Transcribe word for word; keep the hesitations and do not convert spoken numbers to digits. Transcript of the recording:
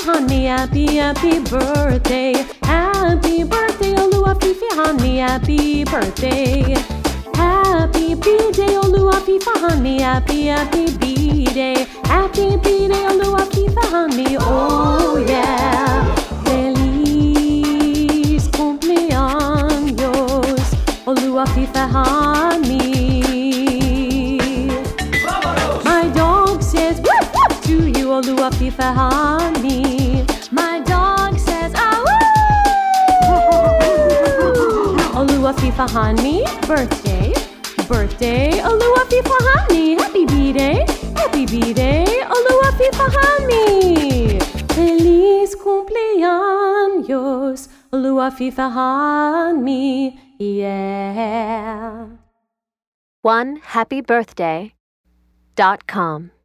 honey, happy, happy birthday. Happy birthday, Olua Fifi honey, happy birthday. Happy B-Day, Olua Fifi honey, happy, happy B-Day. Happy B-Day, Olua Fifi honey, oh yeah. Feliz cumpleaños, Olua Fifi honey. My dog says woof woof to you, Olua Fifi honey. My dog says ah woo. Olua Fifi honey, birthday, birthday, Olua Fifi honey. Happy B-Day, happy B-Day, Olua Fifi honey. Feliz cumpleaños, Olua Fifi honey, yeah. one happy birthday dot com